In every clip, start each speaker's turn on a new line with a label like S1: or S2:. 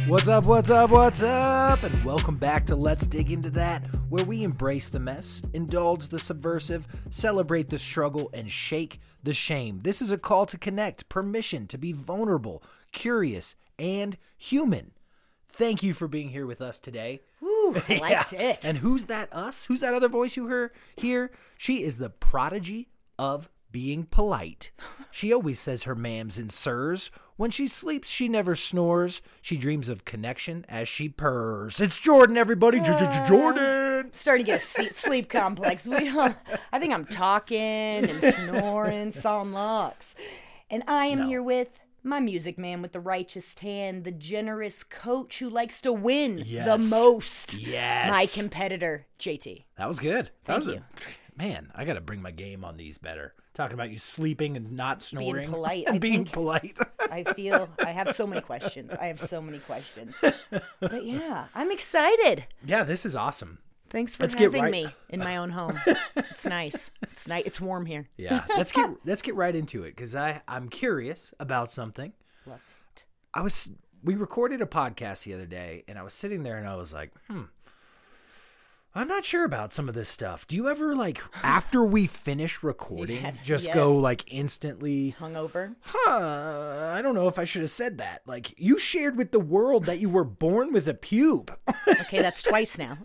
S1: What's up, what's up, what's up? And welcome back to Let's Dig Into That, where we embrace the mess, indulge the subversive, celebrate the struggle, and shake the shame. This is a call to connect, permission to be vulnerable, curious, and human. Thank you for being here with us today.
S2: Ooh, I liked it.
S1: And who's that us? Who's that other voice you hear? She is the prodigy of being polite. She always says her ma'ams and sirs. When she sleeps, she never snores. She dreams of connection as she purrs. It's Jordan, everybody. Jordan.
S2: Starting to get a sleep complex. I think I'm talking and snoring, Psalm Lux. And I am here with my music man with the righteous tan, the generous coach who likes to win the most.
S1: Yes.
S2: My competitor, JT.
S1: That was good.
S2: Thank you.
S1: Man, I got to bring my game on these better. Talking about you sleeping and not snoring.
S2: Being polite.
S1: And being polite.
S2: I have so many questions. But yeah, I'm excited.
S1: Yeah, this is awesome.
S2: Thanks for having me in my own home. It's nice. It's nice. It's warm here.
S1: Yeah, let's get right into it because I'm curious about something.
S2: Love it.
S1: We recorded a podcast the other day, and I was sitting there and I was like, I'm not sure about some of this stuff. Do you ever, after we finish recording, go, instantly
S2: hungover?
S1: I don't know if I should have said that. You shared with the world that you were born with a pube.
S2: Okay, that's twice now.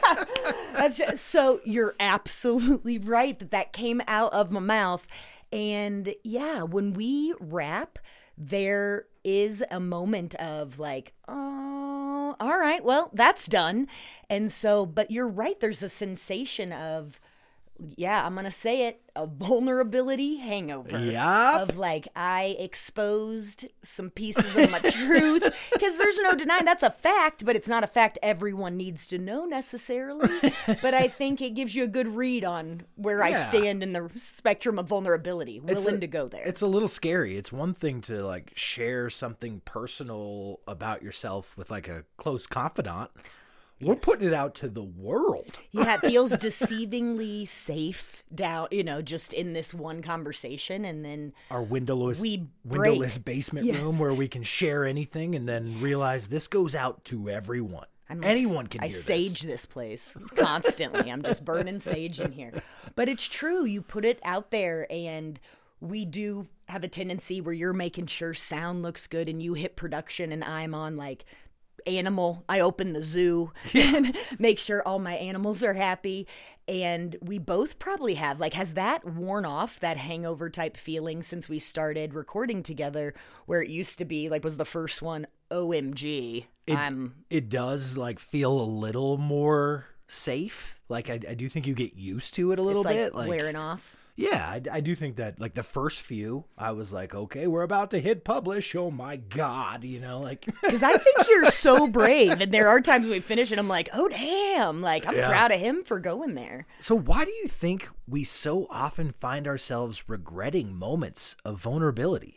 S2: So you're absolutely right that came out of my mouth. And yeah, when we rap, there is a moment of oh, all right, well, that's done. And so, but you're right, there's a sensation of, I'm going to say it, a vulnerability hangover.
S1: Yeah.
S2: Of I exposed some pieces of my truth. Because there's no denying that's a fact, but it's not a fact everyone needs to know necessarily. But I think it gives you a good read on where I stand in the spectrum of vulnerability, willing to go there.
S1: It's a little scary. It's one thing to share something personal about yourself with a close confidant. We're putting it out to the world.
S2: Yeah, it feels deceivingly safe down, just in this one conversation. And then
S1: our windowless basement room where we can share anything and then realize this goes out to everyone. Anyone can hear this.
S2: I sage this place constantly. I'm just burning sage in here. But it's true. You put it out there and we do have a tendency where you're making sure sound looks good and you hit production and I'm on animal. I open the zoo and make sure all my animals are happy. And we both probably have, has that worn off, that hangover type feeling since we started recording together, where it used to be was the first one, OMG.
S1: It does feel a little more safe. I do think you get used to it a little bit.
S2: Wearing off.
S1: Yeah, I do think that the first few, I was okay, we're about to hit publish. Oh my God,
S2: Because I think you're so brave. And there are times we finish and I'm oh damn, I'm proud of him for going there.
S1: So why do you think we so often find ourselves regretting moments of vulnerability?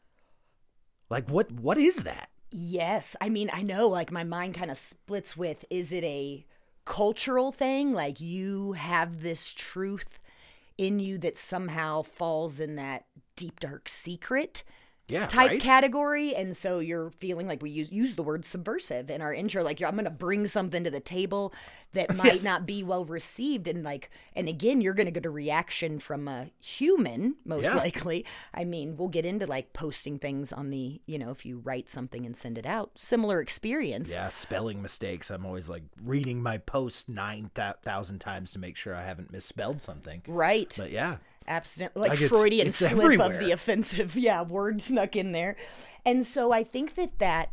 S1: What is that?
S2: Yes. I mean, I know my mind kind of splits with, is it a cultural thing? You have this truth in you that somehow falls in that deep dark secret type category, and so you're feeling we use the word subversive in our intro, I'm going to bring something to the table that might not be well received, and again you're going to get a reaction from a human most likely. I mean, we'll get into posting things on the if you write something and send it out, similar experience.
S1: Spelling mistakes. I'm always reading my post 9,000 times to make sure I haven't misspelled something.
S2: Right.
S1: But yeah.
S2: Absolutely, Freudian slip everywhere. Of the offensive, word snuck in there. And so I think that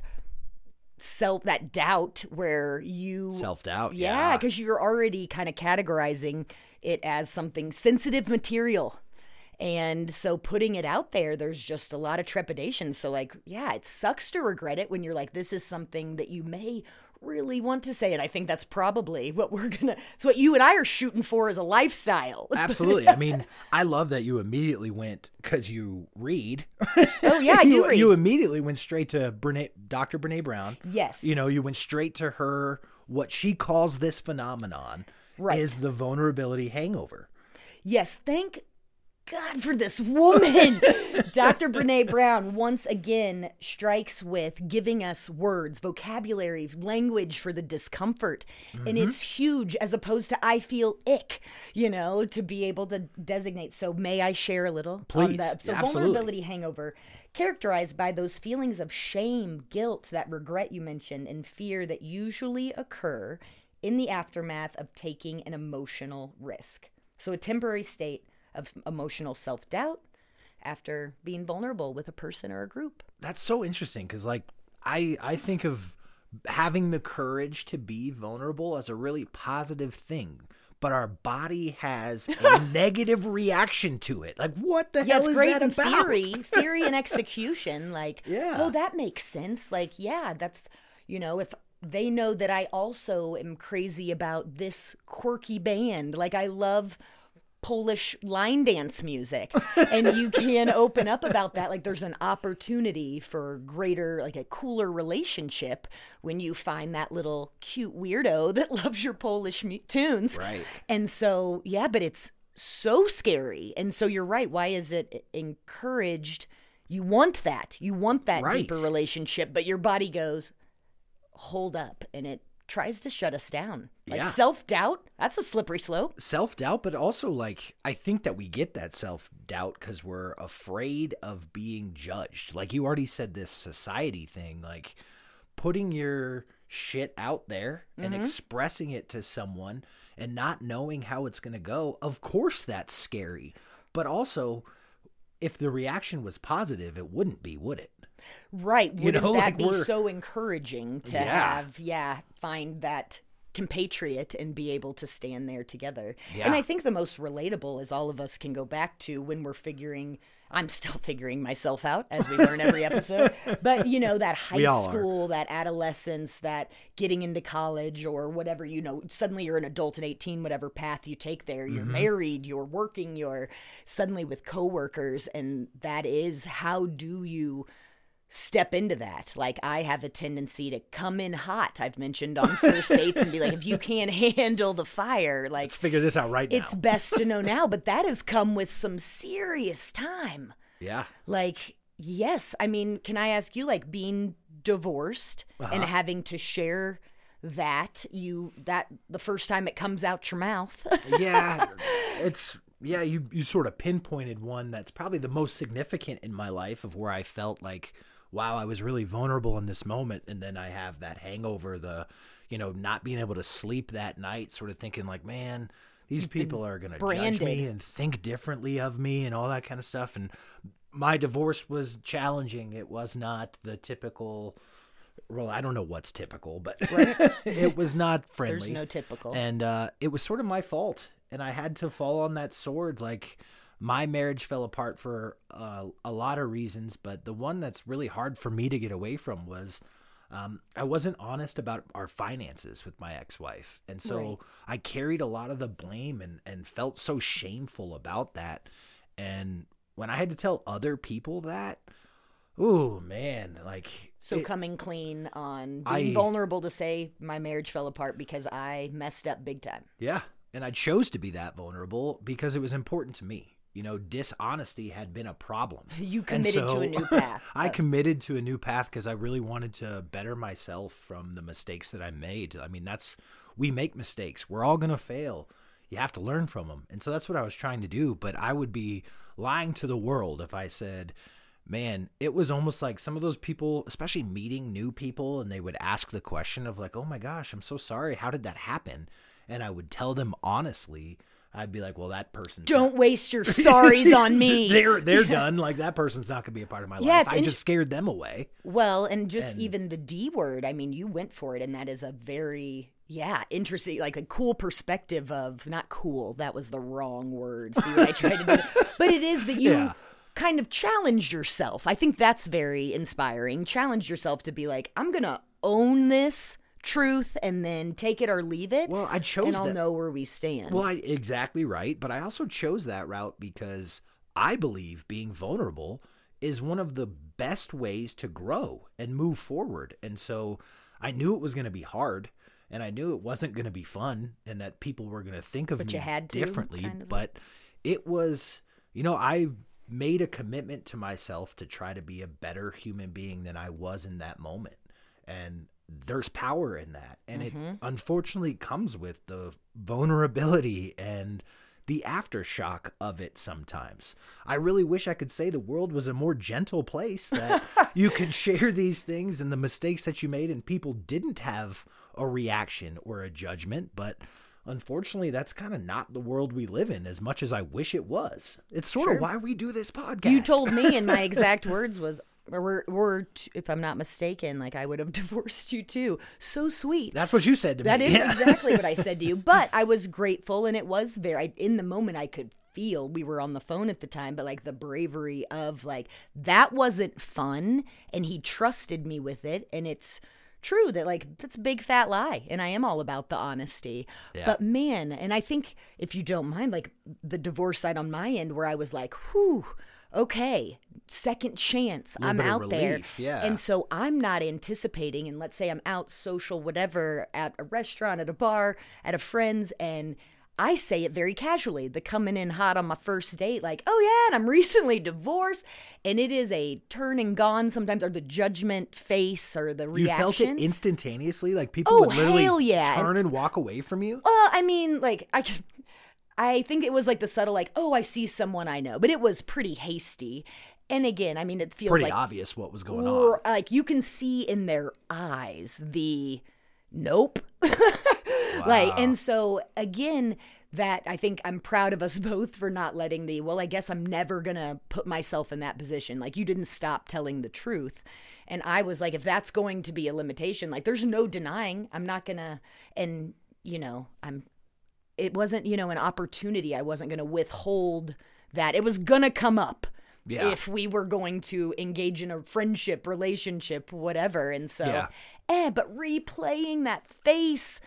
S2: doubt where you...
S1: Self-doubt,
S2: yeah. Because you're already kind of categorizing it as something sensitive material. And so putting it out there, there's just a lot of trepidation. So it sucks to regret it when you're this is something that you may really want to say. And I think that's probably what it's what you and I are shooting for as a lifestyle.
S1: Absolutely. I mean, I love that you immediately went, because you read.
S2: Oh yeah, I do read.
S1: You immediately went straight to Dr. Brene Brown.
S2: Yes.
S1: You went straight to her, what she calls this phenomenon is the vulnerability hangover.
S2: Yes. Thank God for this woman. Dr. Brene Brown once again strikes with giving us words, vocabulary, language for the discomfort. And it's huge as opposed to I feel ick, to be able to designate. So may I share a little?
S1: Please.
S2: On that? So
S1: Absolutely.
S2: vulnerability hangover, characterized by those feelings of shame, guilt, that regret you mentioned, and fear that usually occur in the aftermath of taking an emotional risk. So a temporary state of emotional self-doubt after being vulnerable with a person or a group.
S1: That's so interesting because, like, I think of having the courage to be vulnerable as a really positive thing, but our body has a negative reaction to it. Like, what the hell
S2: it's
S1: is
S2: great
S1: that
S2: in
S1: about?
S2: theory and execution. Like,
S1: Yeah.
S2: oh, that makes sense. Like, yeah, that's, if they know that I also am crazy about this quirky band. Like, I love Polish line dance music, and you can open up about that. Like, there's an opportunity for greater, like a cooler relationship when you find that little cute weirdo that loves your Polish tunes.
S1: Right.
S2: And so, yeah, but it's so scary. And so you're right. Why is it encouraged? You want that
S1: Right.
S2: deeper relationship, but your body goes, hold up, and it tries to shut us down. Like,
S1: Yeah.
S2: self-doubt, that's a slippery slope.
S1: Self-doubt, but also, like, I think that we get that self-doubt because we're afraid of being judged. Like, you already said this society thing, like putting your shit out there and expressing it to someone and not knowing how it's going to go. Of course that's scary. But also, if the reaction was positive, it wouldn't be, would it?
S2: Right. Wouldn't that
S1: like,
S2: be
S1: we're-
S2: so encouraging to find that compatriot and be able to stand there together?
S1: Yeah.
S2: And I think the most relatable is all of us can go back to when we're I'm still figuring myself out as we learn every episode, but that high
S1: all are.
S2: school, that adolescence, that getting into college or whatever, suddenly you're an adult at 18, whatever path you take there, you're married, you're working, you're suddenly with coworkers. And that is, how do you step into that? Like, I have a tendency to come in hot, I've mentioned on first dates, and be like, if you can't handle the fire, like,
S1: Let's figure this out right now.
S2: it's best to know now. But that has come with some serious time.
S1: Yeah.
S2: Like, yes, I mean, can I ask you, like, being divorced and having to share that the first time it comes out your mouth?
S1: Yeah, you sort of pinpointed one that's probably the most significant in my life, of where I felt like, wow, I was really vulnerable in this moment. And then I have that hangover, not being able to sleep that night, sort of thinking like, man, these people are going to judge me and think differently of me and all that kind of stuff. And my divorce was challenging. It was not the typical, well, I don't know what's typical, but it was not friendly.
S2: There's no typical.
S1: And it was sort of my fault. And I had to fall on that sword. Like, my marriage fell apart for a lot of reasons, but the one that's really hard for me to get away from was I wasn't honest about our finances with my ex-wife. And so I carried a lot of the blame and felt so shameful about that. And when I had to tell other people that, ooh, man, like...
S2: So coming clean on being vulnerable to say my marriage fell apart because I messed up big time.
S1: Yeah. And I chose to be that vulnerable because it was important to me. Dishonesty had been a problem.
S2: You committed to a new path.
S1: I committed to a new path because I really wanted to better myself from the mistakes that I made. I mean, we make mistakes. We're all going to fail. You have to learn from them. And so that's what I was trying to do. But I would be lying to the world if I said, man, it was almost like some of those people, especially meeting new people, and they would ask the question of like, oh my gosh, I'm so sorry. How did that happen? And I would tell them honestly. I'd be like, well, that person.
S2: Don't waste your sorries on me.
S1: They're done. Like, that person's not going to be a part of my life. I just scared them away.
S2: Well, and even the D word, I mean, you went for it, and that is a very, interesting, like a cool perspective of, not cool, that was the wrong word. See what I tried to do? But it is that you kind of challenged yourself. I think that's very inspiring. Challenge yourself to be like, I'm going to own this truth and then take it or leave it.
S1: Well, I chose
S2: and I'll know where we stand.
S1: Well, exactly right. But I also chose that route because I believe being vulnerable is one of the best ways to grow and move forward. And so I knew it was going to be hard, and I knew it wasn't going to be fun, and that people were going to think of me differently. But it was I made a commitment to myself to try to be a better human being than I was in that moment. And there's power in that. And it unfortunately comes with the vulnerability and the aftershock of it sometimes. I really wish I could say the world was a more gentle place, that you could share these things and the mistakes that you made and people didn't have a reaction or a judgment. But unfortunately, that's kind of not the world we live in, as much as I wish it was. It's sort of why we do this podcast.
S2: You told me, and my exact words was, if I'm not mistaken, like, I would have divorced you too. So sweet.
S1: That's what you said to me.
S2: That is exactly what I said to you. But I was grateful, and it was in the moment I could feel, we were on the phone at the time, but like the bravery of like, that wasn't fun, and he trusted me with it. And it's true that like, that's a big fat lie, and I am all about the honesty. Yeah. But man, and I think, if you don't mind, like the divorce side on my end, where I was like, whew, okay, second chance, I'm out there.
S1: Yeah.
S2: And so I'm not anticipating, and let's say I'm out social, whatever, at a restaurant, at a bar, at a friend's, and I say it very casually, the coming in hot on my first date, like, oh yeah, and I'm recently divorced. And it is a turn and gone sometimes, or the judgment face, or the reaction.
S1: You felt it instantaneously? Like people would literally turn and walk away from you?
S2: I mean, like, I think it was like the subtle, like, oh, I see someone I know. But it was pretty hasty. And again, I mean, it feels
S1: pretty
S2: like
S1: obvious what was going on.
S2: Like, you can see in their eyes the nope.
S1: Wow.
S2: Like, and so again, that I think I'm proud of us both for not letting I guess I'm never going to put myself in that position. Like, you didn't stop telling the truth. And I was like, if that's going to be a limitation, like, there's no denying, I'm not going to, and it wasn't, an opportunity. I wasn't going to withhold that. It was going to come up. Yeah. If we were going to engage in a friendship, relationship, whatever. And so, but replaying that face,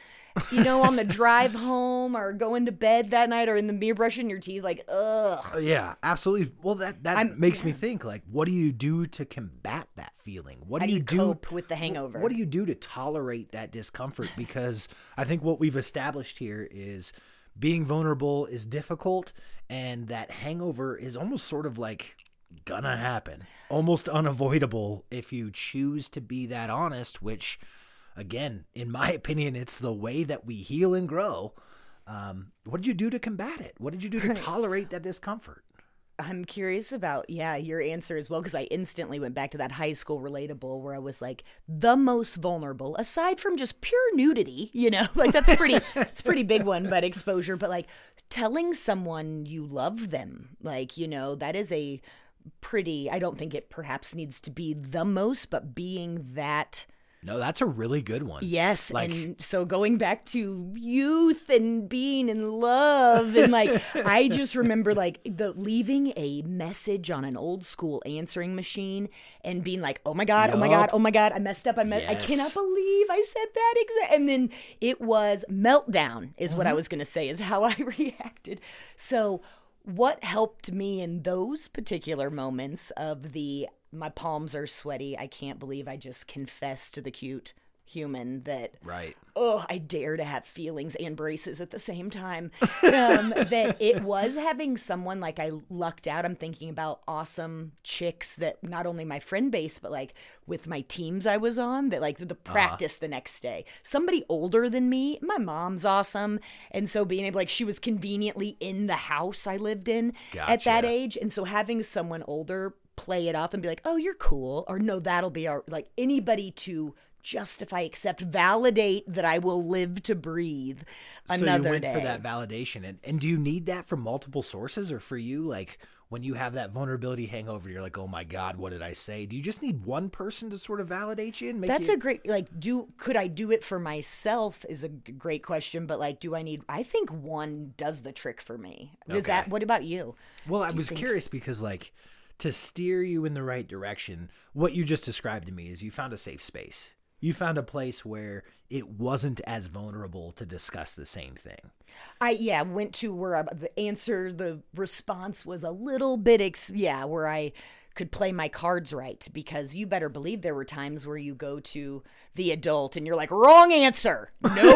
S2: on the drive home or going to bed that night or in the mirror brushing your teeth, like, ugh.
S1: Yeah, absolutely. Well, that makes me think, like, what do you do to combat that feeling? How do you
S2: cope with the hangover?
S1: What do you do to tolerate that discomfort? Because I think what we've established here is being vulnerable is difficult, and that hangover is almost sort of like gonna happen, almost unavoidable if you choose to be that honest, which, again, in my opinion, it's the way that we heal and grow. What did you do to combat it? What did you do to tolerate that discomfort?
S2: I'm curious about, your answer as well, because I instantly went back to that high school relatable where I was like the most vulnerable, aside from just pure nudity, like that's it's a pretty big one, but exposure, but like telling someone you love them, like, that is a pretty, I don't think it perhaps needs to be the most, but being that.
S1: No, that's a really good one.
S2: Yes, and so going back to youth and being in love, and like, I just remember like leaving a message on an old school answering machine and being like, oh my God, oh my God, oh my God, I messed up, I cannot believe I said that and then it was meltdown is what I was going to say, is how I reacted. So what helped me in those particular moments of my palms are sweaty, I can't believe I just confessed to the cute human that, I dare to have feelings and braces at the same time. That it was having someone, like, I lucked out. I'm thinking about awesome chicks that not only my friend base, but like with my teams I was on, that like the practice the next day. Somebody older than me, my mom's awesome. And so being able, like, she was conveniently in the house I lived in at that age. And so having someone older play it off and be like, oh, you're cool, or no, that'll be our, like, anybody to justify, accept, validate that I will live to breathe another day. So you went
S1: for that validation. And do you need that from multiple sources? Or for you, like, when you have that vulnerability hangover, you're like, oh my God, what did I say? Do you just need one person to sort of validate you and make
S2: That's a great, like, could I do it for myself is a great question, but like, I think one does the trick for me. What about you?
S1: Well, I was curious because, like, to steer you in the right direction, what you just described to me is you found a safe space. You found a place where it wasn't as vulnerable to discuss the same thing.
S2: I went to where the response was a little bit, where I could play my cards right, because you better believe there were times where you go to the adult and you're like, wrong answer. Nope.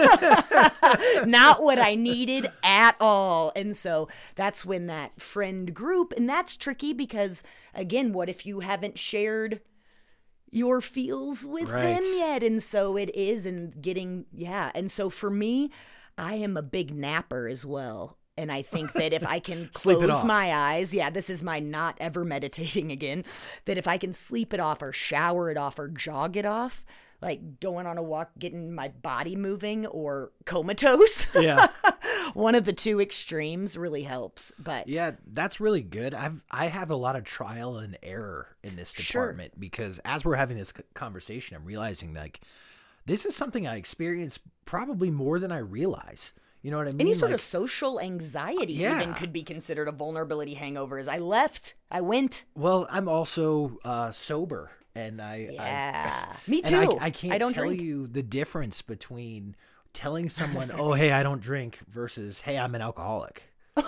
S2: Not what I needed at all. And so that's when that friend group, and that's tricky because, again, what if you haven't shared your feels with them yet? And so it is, and getting, and so for me, I am a big napper as well. And I think that if I can close my eyes, this is my not ever meditating again, that if I can sleep it off or shower it off or jog it off, like going on a walk, getting my body moving, or comatose. Yeah. One of the two extremes really helps. But
S1: yeah, that's really good. I have a lot of trial and error in this department because as we're having this conversation, I'm realizing like this is something I experience probably more than I realize. You know what I mean?
S2: Any sort of social anxiety even could be considered a vulnerability hangover. As I went.
S1: Well, I'm also sober, and
S2: me too.
S1: I can't tell you the difference between telling someone, "Oh, hey, I don't drink," versus, "Hey, I'm an alcoholic."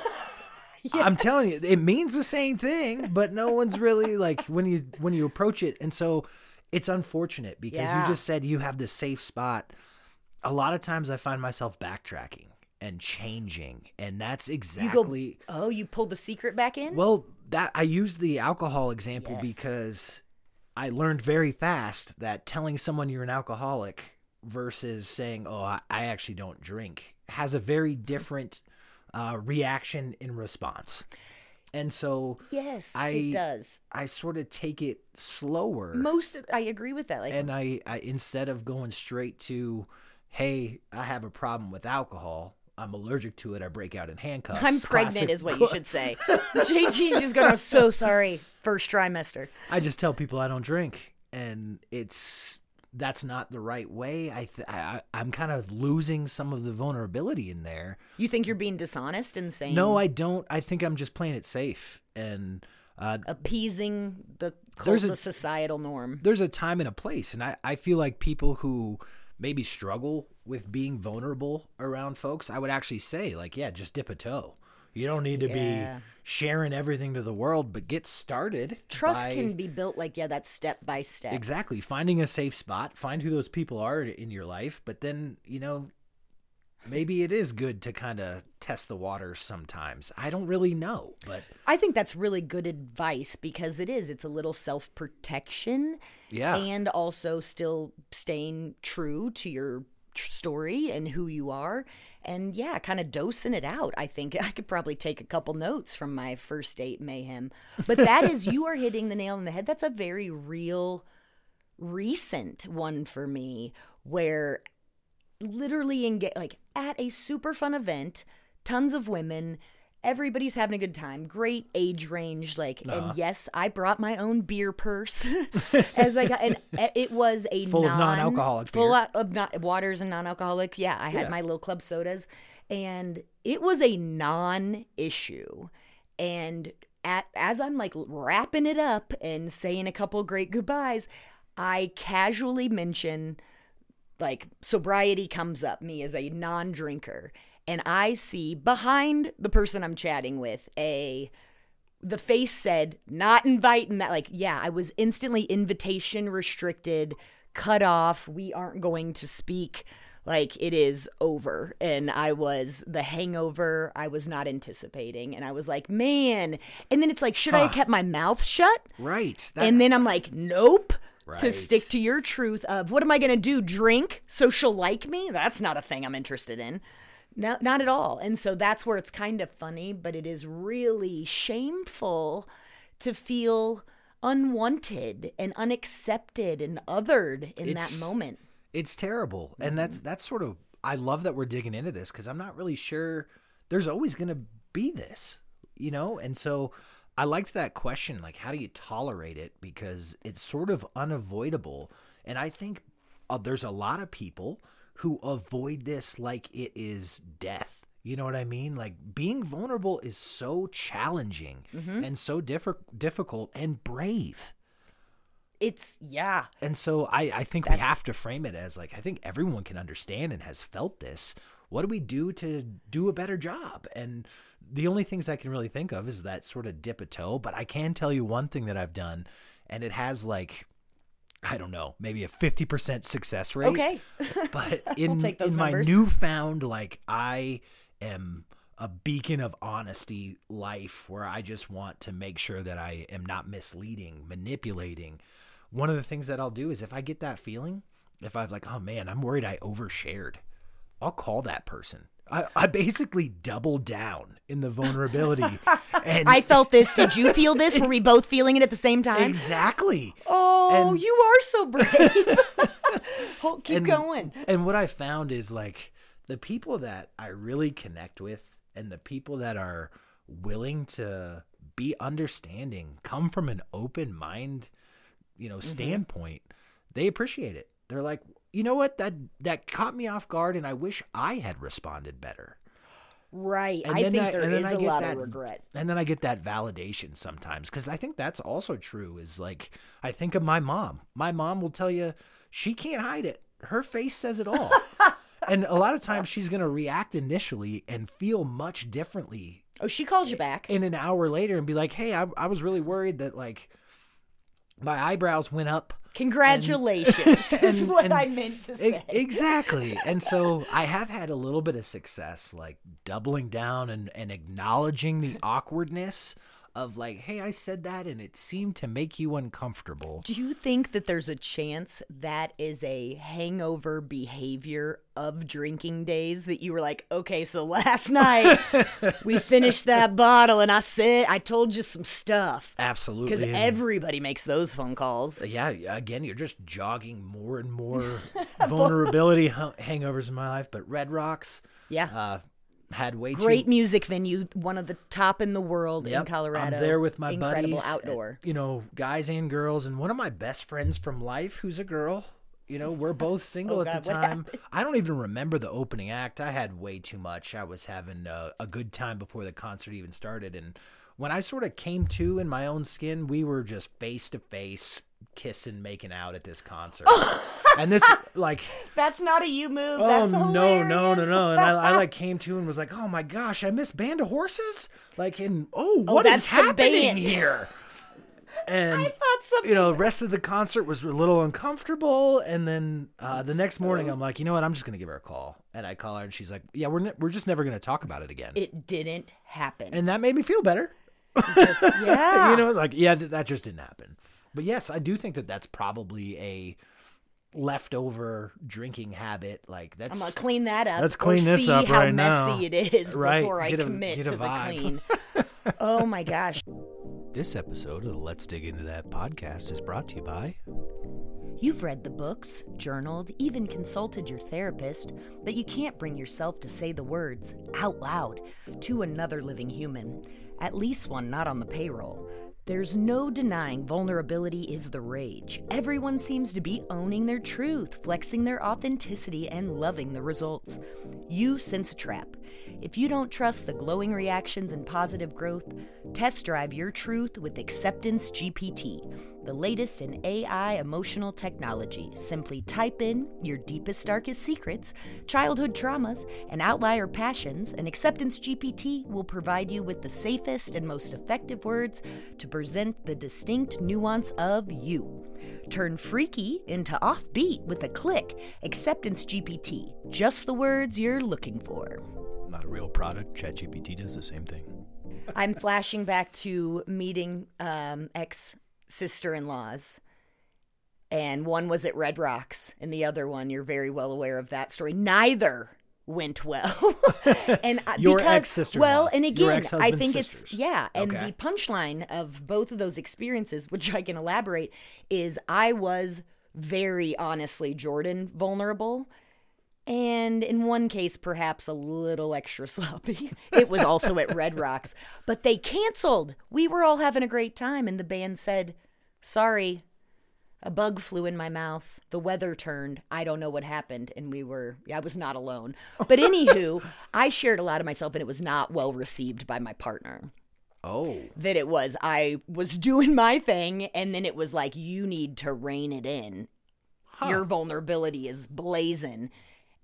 S1: I'm telling you, it means the same thing, but no one's really like when you approach it, and so it's unfortunate because you just said you have this safe spot. A lot of times, I find myself backtracking and changing, and that's exactly
S2: you pulled the secret back in.
S1: Well, that I use the alcohol example because I learned very fast that telling someone you're an alcoholic versus saying, "Oh, I actually don't drink," has a very different reaction in response. And so
S2: it does.
S1: I sort of take it slower.
S2: I agree with that.
S1: And I instead of going straight to, "Hey, I have a problem with alcohol, I'm allergic to it, I break out in handcuffs."
S2: I'm pregnant is what you should say. JT's just going, "I'm so sorry, first trimester."
S1: I just tell people I don't drink, and that's not the right way. I'm kind of losing some of the vulnerability in there.
S2: You think you're being dishonest and saying?
S1: No, I don't. I think I'm just playing it safe and
S2: appeasing the societal norm.
S1: There's a time and a place, and I feel like people who maybe struggle with being vulnerable around folks, I would actually say, like, just dip a toe. You don't need to be sharing everything to the world, but get started.
S2: Trust can be built that's step by step.
S1: Exactly. Finding a safe spot, find who those people are in your life, but then, maybe it is good to kind of test the waters sometimes. I don't really know, but
S2: I think that's really good advice because it's a little self-protection. Yeah. And also still staying true to your story and who you are, and kind of dosing it out. I think I could probably take a couple notes from my first date mayhem, but that is, you are hitting the nail on the head. That's a very real recent one for me, where literally at a super fun event, tons of women, everybody's having a good time, great age range, and yes, I brought my own beer purse as I got, and it was a
S1: full of non-alcoholic beer.
S2: Full of waters and non-alcoholic. Yeah, I had my little club sodas, and it was a non-issue. And as I'm wrapping it up and saying a couple great goodbyes, I casually mention sobriety comes up, me as a non-drinker. And I see behind the person I'm chatting with the face said, "Not inviting that." I was instantly invitation restricted, cut off. We aren't going to speak. It is over. And I was the hangover I was not anticipating. And I was like, man. And then it's should I have kept my mouth shut?
S1: Right.
S2: And then I'm like, nope. Right. To stick to your truth of what am I going to do? Drink so she'll like me? That's not a thing I'm interested in. No, not at all. And so that's where it's kind of funny, but it is really shameful to feel unwanted and unaccepted and othered in that moment.
S1: It's terrible. And that's sort of, I love that we're digging into this because I'm not really sure there's always going to be this, And so I liked that question, how do you tolerate it? Because it's sort of unavoidable. And I think there's a lot of people who avoid this like it is death. You know what I mean? Being vulnerable is so challenging and so difficult and brave. And so I think we have to frame it as I think everyone can understand and has felt this what do we do to do a better job? And the only things I can really think of is that sort of dip a toe. But I can tell you one thing that I've done, and it has like, I don't know, maybe a 50% success rate.
S2: Okay.
S1: But in my
S2: numbers.
S1: newfound, like, I am a beacon of honesty life where I just want to make sure that I am not misleading, manipulating. One of the things that I'll do is if I get that feeling, if I'm like, oh man, I'm worried I overshared, I'll call that person. I basically double down in the vulnerability. And
S2: I felt this. Did you feel this? Were we both feeling it at the same time?
S1: Exactly.
S2: Oh,
S1: And-
S2: you are so brave. Keep going.
S1: And what I found is like the people that I really connect with and the people that are willing to be understanding, come from an open mind, standpoint, they appreciate it. They're like, you know what? That caught me off guard and I wish I had responded better.
S2: Right.
S1: And
S2: I
S1: then
S2: think there
S1: and then
S2: is
S1: I
S2: a
S1: get
S2: lot
S1: that-
S2: of regret.
S1: And then I get that validation sometimes because I think that's also true is like, I think of my mom. My mom will tell you she can't hide it. Her face says it all. And a lot of times she's going to react initially and feel much differently
S2: Oh, she calls you back.
S1: in an hour later and be like, hey, I was really worried that like my eyebrows went up.
S2: Congratulations is what
S1: and-
S2: I meant to say.
S1: Exactly. And so I have had a little bit of success, like doubling down and acknowledging the awkwardness of like, hey, I said that and it seemed to make you uncomfortable.
S2: Do you think that there's a chance that is a hangover behavior of drinking days that you were like, okay, so last night we finished that bottle and I told you some stuff.
S1: Absolutely.
S2: Because
S1: And
S2: everybody makes those phone calls.
S1: yeah, again, you're just jogging more and more vulnerability hangovers in my life. But Red Rocks
S2: Yeah.
S1: had way
S2: Great
S1: too...
S2: music venue, one of the top in the world in
S1: Yep,
S2: Colorado.
S1: I'm there with my
S2: Incredible
S1: buddies.
S2: outdoor.
S1: Guys and girls. And one of my best friends from life, who's a girl, we're both single
S2: Oh,
S1: at
S2: God,
S1: the
S2: what
S1: time.
S2: happened?
S1: I don't even remember the opening act. I had way too much. I was having a good time before the concert even started. And when I sort of came to in my own skin, we were just face to face, kissing, making out at this concert. And this, like...
S2: That's not a you move.
S1: Oh,
S2: That's
S1: no.
S2: hilarious.
S1: And I like came to and was like, oh my gosh, I miss Band of Horses? Like, what
S2: that's
S1: is
S2: the
S1: happening
S2: band.
S1: here? And,
S2: I thought something.
S1: the rest of the concert was a little uncomfortable. And then the next morning, I'm like, you know what? I'm just going to give her a call. And I call her and she's like, yeah, we're just never going to talk about it again.
S2: It didn't happen.
S1: And that made me feel better.
S2: Yeah.
S1: That just didn't happen. But yes, I do think that that's probably a leftover drinking habit. Like that's
S2: I'm gonna clean that up.
S1: Let's clean
S2: or
S1: this
S2: see
S1: up
S2: how
S1: right now.
S2: messy it is
S1: Right.
S2: before I
S1: Get a-
S2: commit
S1: get a
S2: to the
S1: vibe.
S2: clean. Oh my gosh.
S1: This episode of the Let's Dig Into That podcast is brought to you by...
S2: You've read the books, journaled, even consulted your therapist, but you can't bring yourself to say the words out loud to another living human, at least one not on the payroll. There's no denying vulnerability is the rage. Everyone seems to be owning their truth, flexing their authenticity, and loving the results. You sense a trap. If you don't trust the glowing reactions and positive growth, test drive your truth with Acceptance GPT, the latest in AI emotional technology. Simply type in your deepest, darkest secrets, childhood traumas, and outlier passions, and Acceptance GPT will provide you with the safest and most effective words to present the distinct nuance of you. Turn freaky into offbeat with a click. Acceptance GPT, just the words you're looking for.
S1: Not a real product. ChatGPT does the same thing.
S2: I'm flashing back to meeting ex-sister-in-laws. And one was at Red Rocks, and the other one, you're very well aware of that story. Neither went well. And
S1: Your
S2: because,
S1: ex-sister-in-laws.
S2: well, and
S1: Your
S2: again, I
S1: ex-husband's
S2: think
S1: sisters.
S2: and
S1: Okay.
S2: the punchline of both of those experiences, which I can elaborate, is I was very honestly, Jordan, vulnerable. And in one case, perhaps a little extra sloppy. It was also at Red Rocks. But they canceled. We were all having a great time, and the band said, sorry, a bug flew in my mouth. The weather turned. I don't know what happened. And I was not alone. But anywho, I shared a lot of myself, and it was not well received by my partner.
S1: Oh.
S2: That it was, I was doing my thing, and then it was like, you need to rein it in. Your vulnerability is blazing.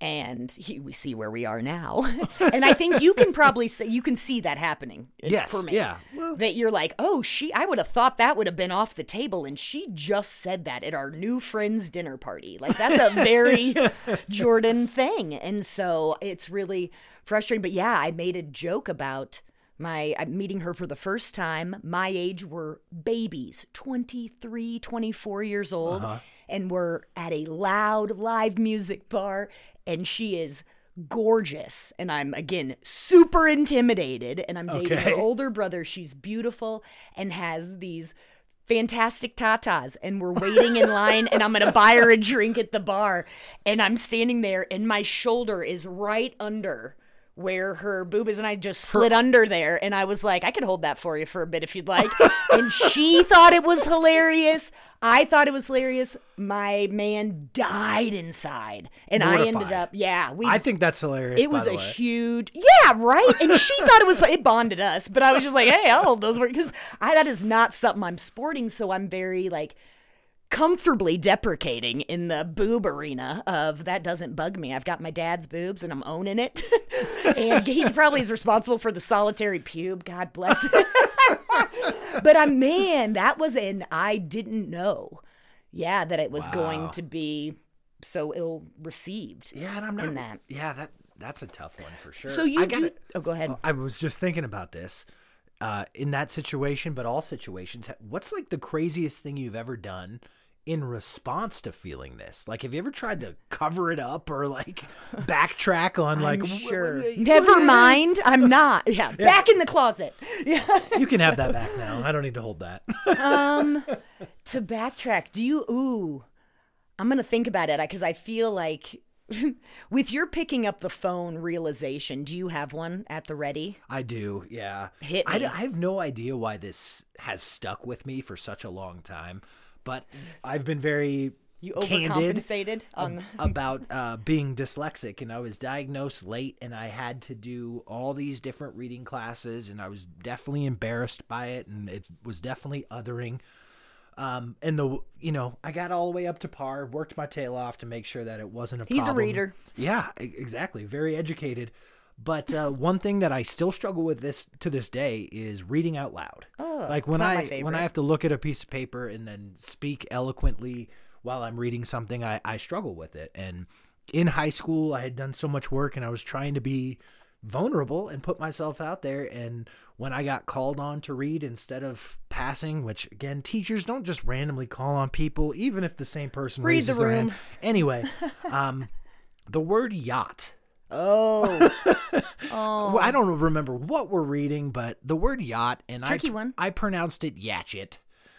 S2: And we see where we are now. And I think you can probably say, you can see that happening for me.
S1: Yeah. Well,
S2: that you're like, oh, I would have thought that would have been off the table. And she just said that at our new friend's dinner party. Like, that's a very Jordan thing. And so it's really frustrating. But yeah, I made a joke about I'm meeting her for the first time. My age were babies, 23, 24 years old. And we're at a loud live music bar. And she is gorgeous. And I'm, again, super intimidated. And I'm dating her older brother. She's beautiful and has these fantastic tatas. And we're waiting in line. And I'm going to buy her a drink at the bar. And I'm standing there. And my shoulder is right under where her boob is, and I just slid under there, and I was like, I could hold that for you for a bit if you'd like. And she thought it was hilarious. I thought it was hilarious. My man died inside, and
S1: Mortified.
S2: I ended up,
S1: I think that's hilarious.
S2: It was
S1: by
S2: a
S1: the way.
S2: huge, right? And she thought it bonded us, but I was just like, hey, I'll hold those words, because that is not something I'm sporting, so I'm very, like, comfortably deprecating in the boob arena of that doesn't bug me. I've got my dad's boobs and I'm owning it. And he probably is responsible for the solitary pube. God bless it. But I didn't know. Yeah, that it was going to be so ill received.
S1: Yeah, and I'm not
S2: in that.
S1: Yeah, that's a tough one for sure.
S2: So go ahead.
S1: I was just thinking about this. In that situation, but all situations, what's like the craziest thing you've ever done in response to feeling this? Like, have you ever tried to cover it up or like backtrack on like,
S2: sure. Never mind. I'm not. Yeah. Back in the closet. Yeah.
S1: You can have that back now. I don't need to hold that.
S2: To backtrack, I'm going to think about it because I feel like with your picking up the phone realization, do you have one at the ready?
S1: I do, yeah.
S2: Hit me.
S1: I have no idea why this has stuck with me for such a long time, but I've been very candid about being dyslexic, and I was diagnosed late, and I had to do all these different reading classes, and I was definitely embarrassed by it, and it was definitely othering. I got all the way up to par, worked my tail off to make sure that it wasn't a problem.
S2: He's a reader.
S1: Yeah, exactly. Very educated. But one thing that I still struggle with to this day is reading out loud.
S2: Oh,
S1: like when I have to look at a piece of paper and then speak eloquently while I'm reading something, I struggle with it. And in high school, I had done so much work and I was trying to be vulnerable and put myself out there, and when I got called on to read instead of passing, which again, teachers don't just randomly call on people even if the same person raises their hand. Anyway, the word yacht.
S2: Oh.
S1: Well, I don't remember what we're reading, but the word yacht, and
S2: one.
S1: I pronounced it yatchet.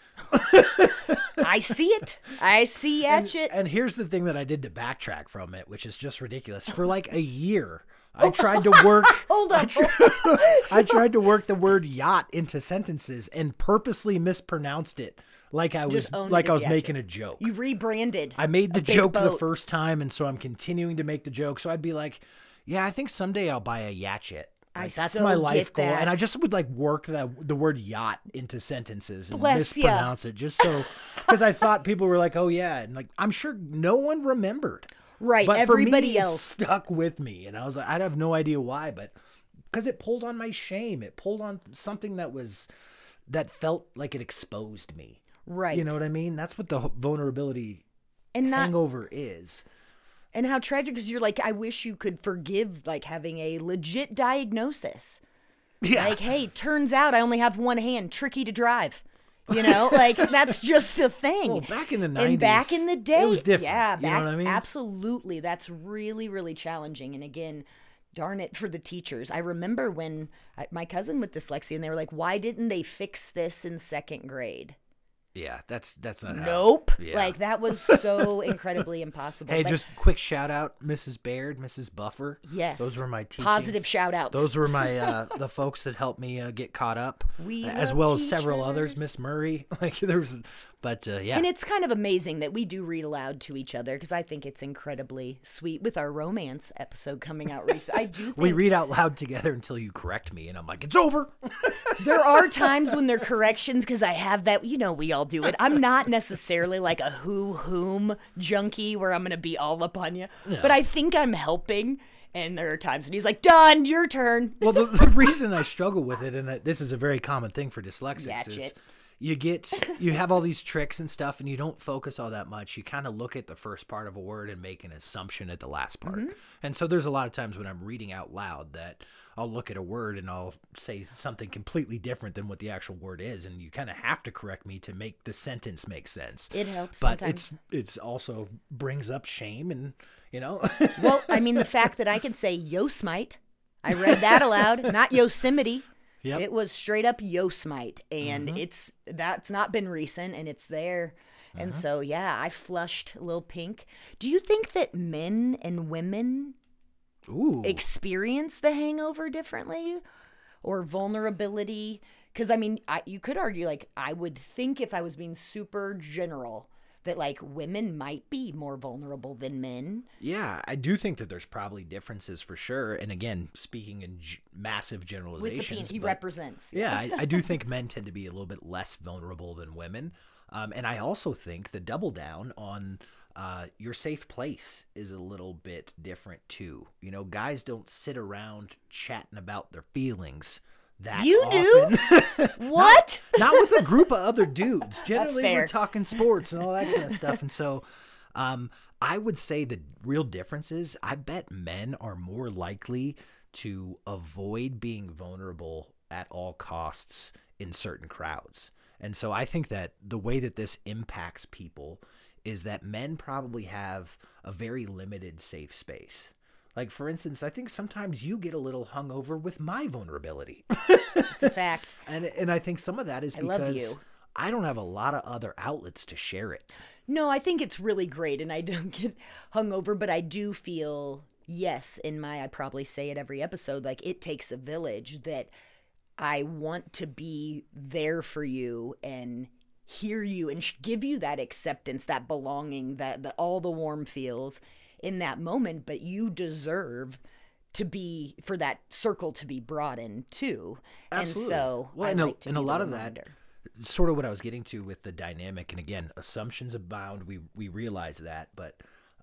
S2: I see it. I see yatchet.
S1: And here's the thing that I did to backtrack from it, which is just ridiculous. For like a year, I tried to work.
S2: Hold on.
S1: I tried to work the word yacht into sentences and purposely mispronounced it, like I was making a joke.
S2: You rebranded.
S1: I made the joke the first time, and so I'm continuing to make the joke. So I'd be like, "Yeah, I think someday I'll buy a yatchet. Like, that's my life goal." And I just would like work the word yacht into sentences and mispronounce it, just so because I thought people were like, "Oh yeah," and like I'm sure no one remembered.
S2: Right,
S1: but
S2: everybody
S1: for me,
S2: else
S1: it stuck with me, and I was like, I have no idea why, but because it pulled on my shame, it pulled on something that felt like it exposed me.
S2: Right,
S1: you know what I mean? That's what the vulnerability hangover is.
S2: And how tragic, because you're like, I wish you could forgive like having a legit diagnosis.
S1: Yeah,
S2: like, hey, turns out I only have one hand, tricky to drive. You know, like that's just a thing.
S1: Well, back in the 90s,
S2: and back in the day,
S1: it was different.
S2: Yeah,
S1: you know what I mean?
S2: Absolutely. That's really, really challenging. And again, darn it for the teachers. I remember when my cousin with dyslexia, and they were like, "Why didn't they fix this in second grade?"
S1: Yeah, that's not how.
S2: Nope.
S1: Yeah.
S2: Like that was so incredibly impossible.
S1: Hey, just quick shout out, Mrs. Baird, Mrs. Buffer.
S2: Yes,
S1: those were my teaching.
S2: Positive shout outs.
S1: Those were my the folks that helped me get caught up, as well as several others. Miss Murray, like there was, but yeah.
S2: And it's kind of amazing that we do read aloud to each other because I think it's incredibly sweet. With our romance episode coming out recently, I do. Think
S1: we read out loud together until you correct me, and I'm like, it's over.
S2: There are times when there are corrections because I have that. You know, we all I'll do it. I'm not necessarily like a whom junkie where I'm going to be all up on you, but I think I'm helping. And there are times when he's like, done, your turn.
S1: Well, the reason I struggle with it, and this is a very common thing for dyslexics, is you have all these tricks and stuff, and you don't focus all that much. You kind of look at the first part of a word and make an assumption at the last part. Mm-hmm. And so there's a lot of times when I'm reading out loud that I'll look at a word and I'll say something completely different than what the actual word is, and you kind of have to correct me to make the sentence make sense.
S2: It helps
S1: but
S2: sometimes.
S1: it's also brings up shame, and
S2: Well, I mean, the fact that I can say Yosemite, I read that aloud, not Yosemite.
S1: Yep.
S2: It was straight up Yosemite, and that's not been recent, and it's there. And so, yeah, I flushed Lil Pink. Do you think that men and women experience the hangover differently or vulnerability? Because, I mean, you could argue, like, I would think if I was being super general that, like, women might be more vulnerable than men.
S1: Yeah, I do think that there's probably differences for sure. And again, speaking in massive generalizations.
S2: With the he represents.
S1: Yeah, I do think men tend to be a little bit less vulnerable than women. And I also think the double down on your safe place is a little bit different too. Guys don't sit around chatting about their feelings that
S2: you
S1: often.
S2: Do? What?
S1: Not with a group of other dudes. Generally,
S2: we're
S1: talking sports and all that kind of stuff. And so I would say the real difference is I bet men are more likely to avoid being vulnerable at all costs in certain crowds. And so I think that the way that this impacts people is that men probably have a very limited safe space. Like, for instance, I think sometimes you get a little hungover with my vulnerability.
S2: It's a fact.
S1: And I think some of that is because
S2: love you.
S1: I don't have a lot of other outlets to share it.
S2: No, I think it's really great, and I don't get hungover, but I do feel, yes, I probably say it every episode, like, it takes a village, that I want to be there for you and hear you and give you that acceptance, that belonging, that all the warm feels in that moment, but you deserve for that circle to be brought in too.
S1: Absolutely.
S2: And so
S1: and a lot of that, sort of what I was getting to with the dynamic, and again, assumptions abound. We realize that, but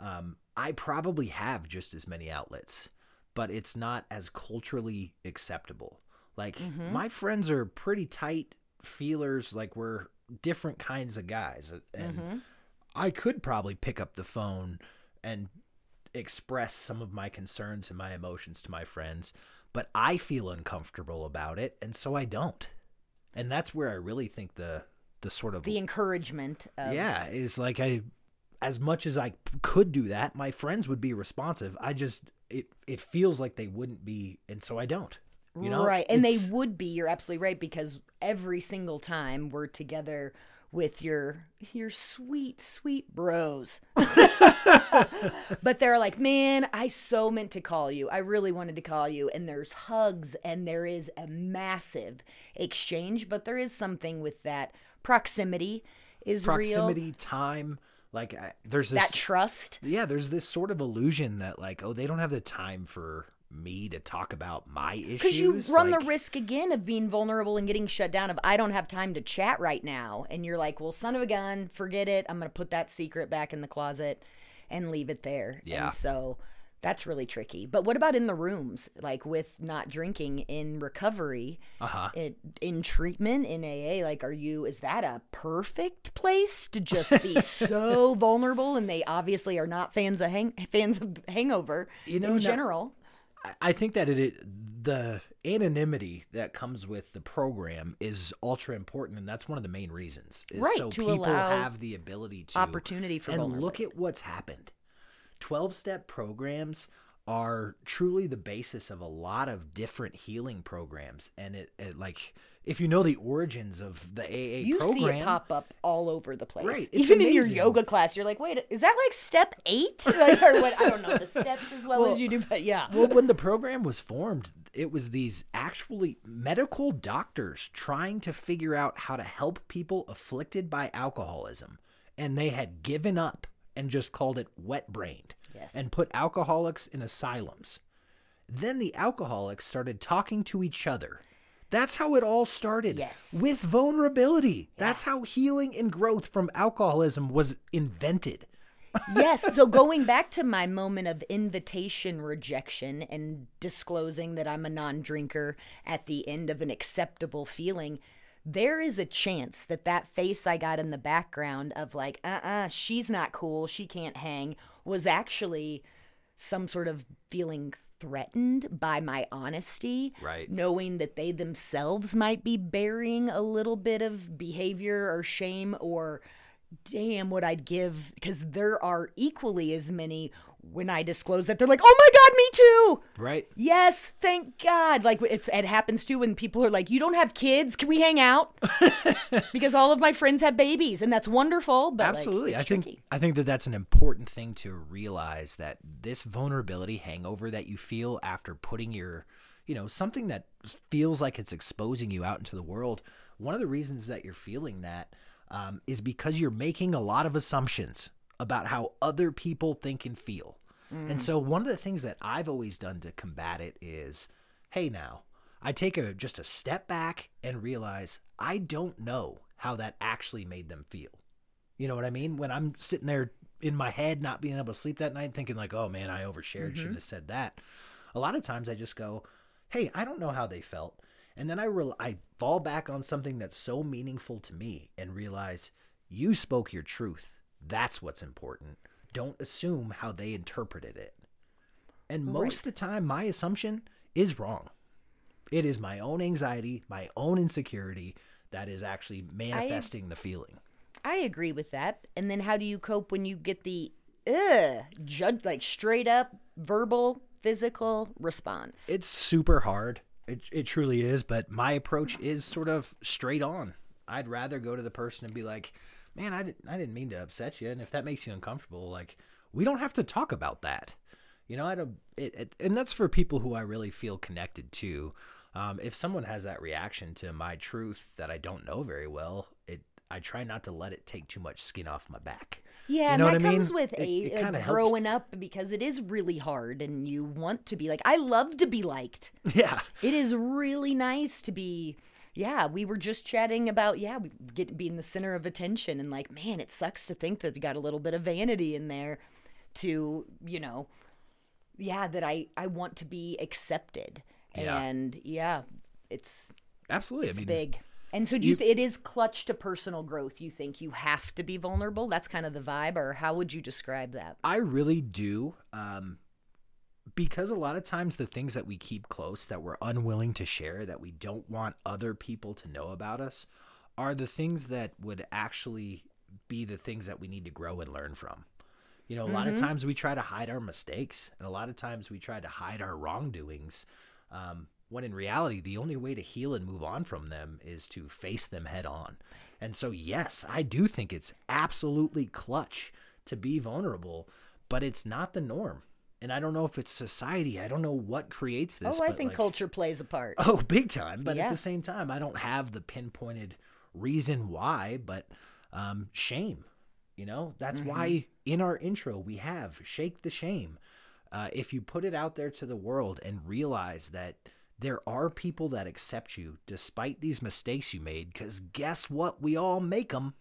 S1: I probably have just as many outlets, but it's not as culturally acceptable. Like, my friends are pretty tight feelers, like we're different kinds of guys, and I could probably pick up the phone and express some of my concerns and my emotions to my friends, but I feel uncomfortable about it, and so I don't. And that's where I really think the sort of
S2: the encouragement of
S1: is like, as much as I could do that, my friends would be responsive. I just it feels like they wouldn't be, and so I don't.
S2: Right, and they would be. You're absolutely right, because every single time we're together with your sweet bros. But they're like, man, I so meant to call you. I really wanted to call you. And there's hugs, and there is a massive exchange, but there is something with that. Proximity is real.
S1: Time. Like, there's this...
S2: that trust.
S1: Yeah, there's this sort of illusion that, like, they don't have the time for me to talk about my issues.
S2: Because you run the risk again of being vulnerable and getting shut down, of I don't have time to chat right now. And you're like, well, son of a gun, forget it. I'm going to put that secret back in the closet and leave it there.
S1: Yeah.
S2: And so that's really tricky. But what about in the rooms? Like, with not drinking in recovery, in treatment, in AA, like, is that a perfect place to just be so vulnerable? And they obviously are not fans of hangover in general.
S1: I think that the anonymity that comes with the program is ultra important, and that's one of the main reasons.
S2: Right,
S1: so
S2: to
S1: people
S2: allow
S1: have the ability to
S2: opportunity for
S1: and look at what's happened. 12-step programs are truly the basis of a lot of different healing programs, and it like, if you know the origins of the AA
S2: you
S1: program,
S2: see it pop up all over the place.
S1: Right,
S2: even
S1: amazing.
S2: In your yoga class, you're like, wait, is that like step 8? Like, or what? I don't know the steps as well as you do, but yeah.
S1: Well, when the program was formed, it was these actually medical doctors trying to figure out how to help people afflicted by alcoholism, and they had given up and just called it wet-brained.
S2: Yes.
S1: And put alcoholics in asylums. Then the alcoholics started talking to each other That's how it all started.
S2: Yes.
S1: With vulnerability. That's how healing and growth from alcoholism was invented.
S2: Yes. So going back to my moment of invitation rejection and disclosing that I'm a non-drinker at the end of an acceptable feeling, there is a chance that that face I got in the background of like, she's not cool, she can't hang, was actually some sort of feeling threatened by my honesty,
S1: Right.
S2: knowing that they themselves might be burying a little bit of behavior or shame or damn what I'd give, because there are equally as many when I disclose that they're like, oh my God, me too.
S1: Right.
S2: Yes, thank God. Like it happens too when people are like, you don't have kids, can we hang out? Because all of my friends have babies, and that's wonderful. But
S1: Absolutely.
S2: like, it's tricky.
S1: I think that that's an important thing to realize, that this vulnerability hangover that you feel after putting your, something that feels like it's exposing you out into the world. One of the reasons that you're feeling that is because you're making a lot of assumptions about how other people think and feel. And so one of the things that I've always done to combat it is, hey, now I take just a step back and realize I don't know how that actually made them feel. You know what I mean? When I'm sitting there in my head, not being able to sleep that night, thinking like, oh man, I overshared, shouldn't have said that. A lot of times I just go, hey, I don't know how they felt. And then I fall back on something that's so meaningful to me and realize you spoke your truth. That's what's important. Don't assume how they interpreted it. And most of the time, my assumption is wrong. It is my own anxiety, my own insecurity that is actually manifesting the feeling.
S2: I agree with that. And then how do you cope when you get the like straight up verbal, physical response?
S1: It's super hard. It truly is. But my approach is sort of straight on. I'd rather go to the person and be like, man, I didn't mean to upset you. And if that makes you uncomfortable, like, we don't have to talk about that. And that's for people who I really feel connected to. If someone has that reaction to my truth that I don't know very well, I try not to let it take too much skin off my back.
S2: Yeah,
S1: you know
S2: and that
S1: what
S2: comes
S1: I mean?
S2: with
S1: It
S2: growing up, because it is really hard and you want to be like, I love to be liked.
S1: Yeah.
S2: It is really nice to be, we were just chatting about, we get to be in the center of attention, and like, man, it sucks to think that you got a little bit of vanity in there to, that I want to be accepted.
S1: Yeah.
S2: And it's
S1: Absolutely.
S2: It's big. And so it is clutch to personal growth. You think you have to be vulnerable? That's kind of the vibe, or how would you describe that?
S1: I really do. Because a lot of times the things that we keep close, that we're unwilling to share, that we don't want other people to know about us, are the things that would actually be the things that we need to grow and learn from. A lot of times we try to hide our mistakes, and a lot of times we try to hide our wrongdoings, when in reality, the only way to heal and move on from them is to face them head on. And so, yes, I do think it's absolutely clutch to be vulnerable, but it's not the norm. And I don't know if it's society. I don't know what creates this.
S2: I think culture plays a part.
S1: Oh, big time. But at the same time, I don't have the pinpointed reason why, but shame. That's why in our intro we have Shake the Shame. If you put it out there to the world and realize that there are people that accept you despite these mistakes you made, because guess what? We all make them.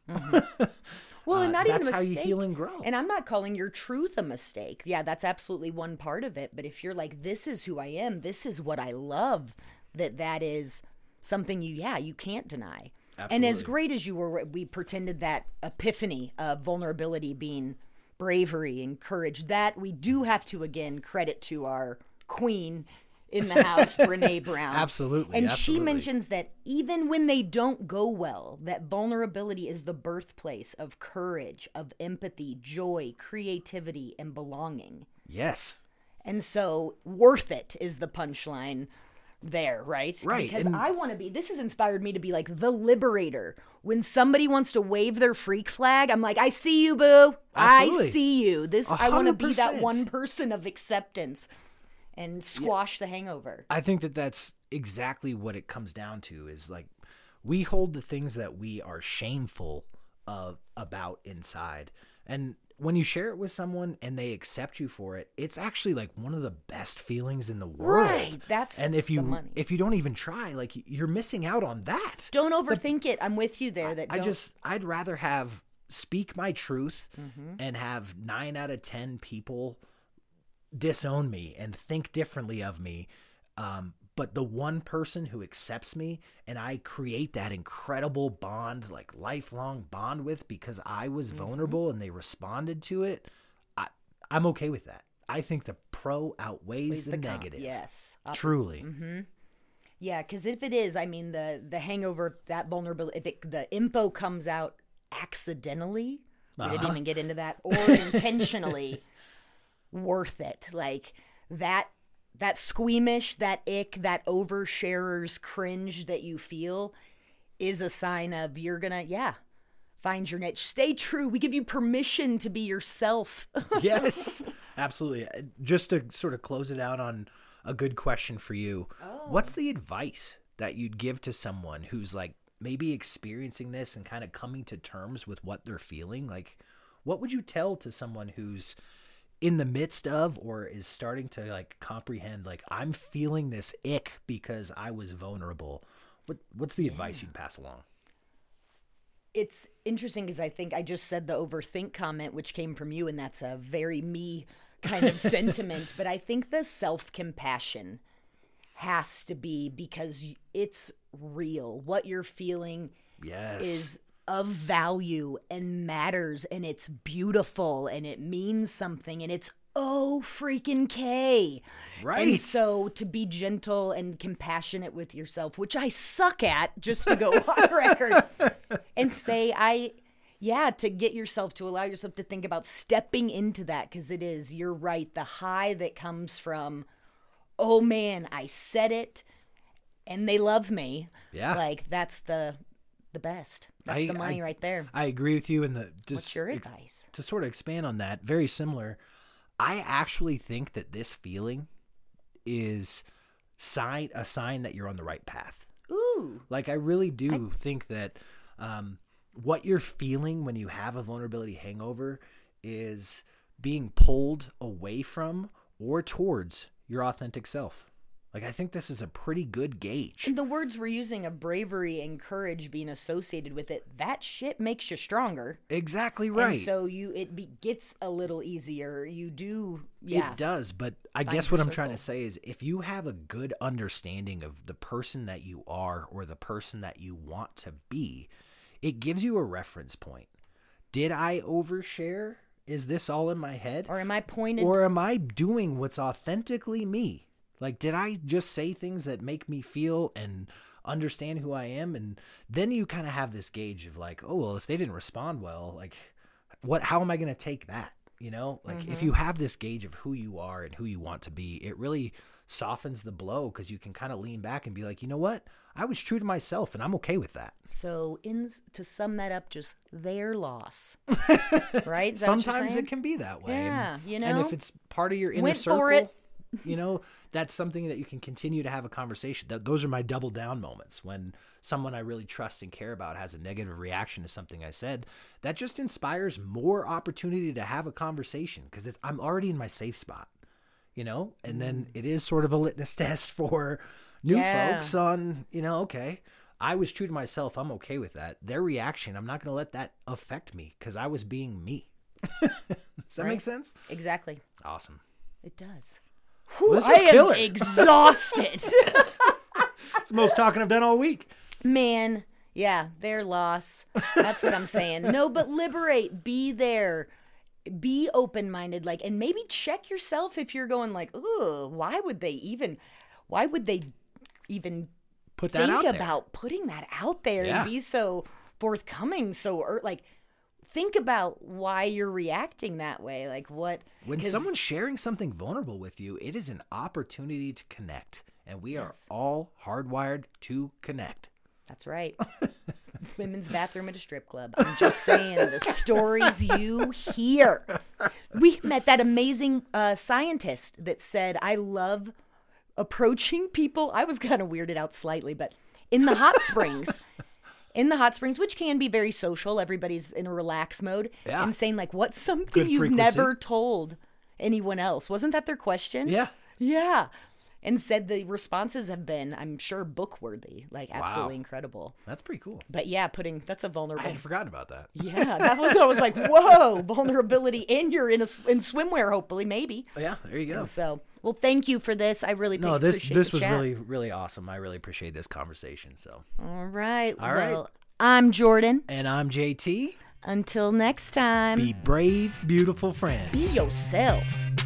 S2: Well, and not even a mistake.
S1: That's how you heal and grow.
S2: And I'm not calling your truth a mistake. Yeah, that's absolutely one part of it. But if you're like, this is who I am, this is what I love, that is something you can't deny. Absolutely. And as great as you were, we pretended that epiphany of vulnerability being bravery and courage, that we do have to, again, credit to our queen in the house, Brene Brown.
S1: Absolutely.
S2: And she mentions that even when they don't go well, that vulnerability is the birthplace of courage, of empathy, joy, creativity, and belonging.
S1: Yes.
S2: And so worth it is the punchline there, right?
S1: Right.
S2: Because I want to be, this has inspired me to be like the liberator. When somebody wants to wave their freak flag, I'm like, I see you, boo.
S1: Absolutely.
S2: I see you.
S1: 100%.
S2: I want to be that one person of acceptance and squash the hangover.
S1: I think that that's exactly what it comes down to, is like, we hold the things that we are shameful about inside. And when you share it with someone and they accept you for it, it's actually like one of the best feelings in the world.
S2: Right. That's
S1: and if
S2: the
S1: you
S2: money.
S1: if you don't even try, like you're missing out on that.
S2: Don't overthink it. I'm with you there.
S1: I'd rather have speak my truth
S2: Mm-hmm.
S1: and have 9 out of 10 people disown me and think differently of me. But the one person who accepts me and I create that incredible bond, like lifelong bond with, because I was
S2: Mm-hmm.
S1: vulnerable and they responded to it, I'm okay with that. I think the pro outweighs the negative.
S2: Yes.
S1: Truly.
S2: Yeah, because if it is, I mean, the hangover, that vulnerability, if the info comes out accidentally, we didn't even get into that, or intentionally, worth it. Like that squeamish, that ick, that oversharer's cringe that you feel is a sign of you're gonna, find your niche. Stay true. We give you permission to be yourself.
S1: Yes, absolutely. Just to sort of close it out on a good question for you. What's the advice that you'd give to someone who's like maybe experiencing this and kind of coming to terms with what they're feeling? Like, what would you tell to someone who's in the midst of or is starting to like comprehend, like, I'm feeling this ick because I was vulnerable? What's the advice you'd pass along?
S2: It's interesting because I think I just said the overthink comment, which came from you, and that's a very me kind of sentiment. But I think the self-compassion has to be, because it's real. What you're feeling is of value and matters, and it's beautiful and it means something, and it's freaking K.
S1: Right.
S2: And so to be gentle and compassionate with yourself, which I suck at, just to go on record, and say, to get yourself, to allow yourself to think about stepping into that, because it is, you're right, the high that comes from, oh man, I said it and they love me. Yeah. Like that's the best. That's the money right there.
S1: I agree with you.
S2: What's your advice?
S1: To sort of expand on that, very similar. I actually think that this feeling is a sign that you're on the right path.
S2: Ooh.
S1: Like I really do think that what you're feeling when you have a vulnerability hangover is being pulled away from or towards your authentic self. Like, I think this is a pretty good gauge.
S2: And the words we're using of bravery and courage being associated with it, that shit makes you stronger.
S1: Exactly right.
S2: And so gets a little easier. You do,
S1: It does, but I guess what I'm trying to say is if you have a good understanding of the person that you are or the person that you want to be, it gives you a reference point. Did I overshare? Is this all in my head?
S2: Or am I pointed?
S1: Or am I doing what's authentically me? Like, did I just say things that make me feel and understand who I am? And then you kind of have this gauge of like, oh, well, if they didn't respond well, like, how am I going to take that? You know, like if you have this gauge of who you are and who you want to be, it really softens the blow because you can kind of lean back and be like, you know what? I was true to myself and I'm okay with that.
S2: So to sum that up, just their loss, right?
S1: Sometimes it can be that way.
S2: Yeah,
S1: And if it's part of your inner circle.
S2: For it.
S1: You know, that's something that you can continue to have a conversation. Those are my double down moments when someone I really trust and care about has a negative reaction to something I said. That just inspires more opportunity to have a conversation because I'm already in my safe spot, you know? And then it is sort of a litmus test for new folks on, okay, I was true to myself. I'm okay with that. Their reaction, I'm not going to let that affect me because I was being me. Does that make sense?
S2: Exactly.
S1: Awesome.
S2: It does.
S1: Well, this was killer.
S2: Am exhausted.
S1: It's the most talking I've done all week.
S2: Man, yeah, their loss. That's what I'm saying. No, but liberate. Be there. Be open-minded. Like, and maybe check yourself if you're going like, "Ugh, why would they even
S1: put that out there?
S2: Think about putting that out there and be so forthcoming, think about why you're reacting that way. Like what?
S1: When someone's sharing something vulnerable with you, it is an opportunity to connect. And we are all hardwired to connect.
S2: That's right. Women's bathroom at a strip club. I'm just saying the stories you hear. We met that amazing scientist that said, I love approaching people. I was kind of weirded out slightly, but in the hot springs. in the hot springs, which can be very social. Everybody's in a relaxed mode.
S1: Yeah.
S2: And saying, like, what's something
S1: Good
S2: you've
S1: frequency.
S2: never told anyone else? Wasn't that their question?
S1: Yeah.
S2: Yeah. And said the responses have been, I'm sure, book worthy. Like, absolutely incredible.
S1: That's pretty cool.
S2: But yeah, that's a
S1: I
S2: vulnerable.
S1: had forgotten about that.
S2: Yeah, I was like, whoa, vulnerability. And you're in swimwear, hopefully, maybe.
S1: Yeah, there you go.
S2: So, well, thank you for this. I really
S1: No,
S2: appreciate
S1: this
S2: the
S1: was
S2: chat.
S1: really, really awesome. I really appreciate this conversation. So,
S2: All right.
S1: All right.
S2: Well, I'm Jordan.
S1: and I'm JT.
S2: Until next time,
S1: Be brave, beautiful friends.
S2: be yourself.